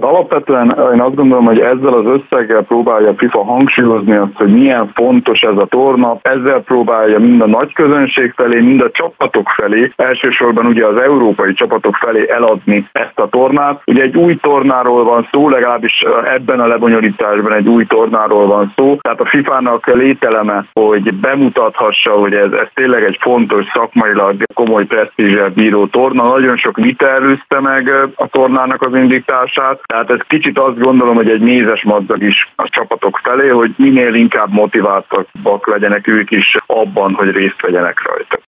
Tehát alapvetően én azt gondolom, hogy ezzel az összeggel próbálja a FIFA hangsúlyozni azt, hogy milyen fontos ez a torna, ezzel próbálja mind a nagy közönség felé, mind a csapatok felé, elsősorban ugye az európai csapatok felé eladni ezt a tornát. Ugye egy új tornáról van szó, legalábbis ebben a lebonyolításban egy új tornáról van szó, tehát a FIFA-nak lételeme, hogy bemutathassa, hogy ez tényleg egy fontos, szakmailag komoly presztízsel bíró torna. Nagyon sok vita előzte meg a tornának az indítását, tehát ez kicsit azt gondolom, hogy egy mézes madzag is a csapatok felé, hogy minél inkább motiváltabbak legyenek ők is abban, hogy részt vegyenek rajta.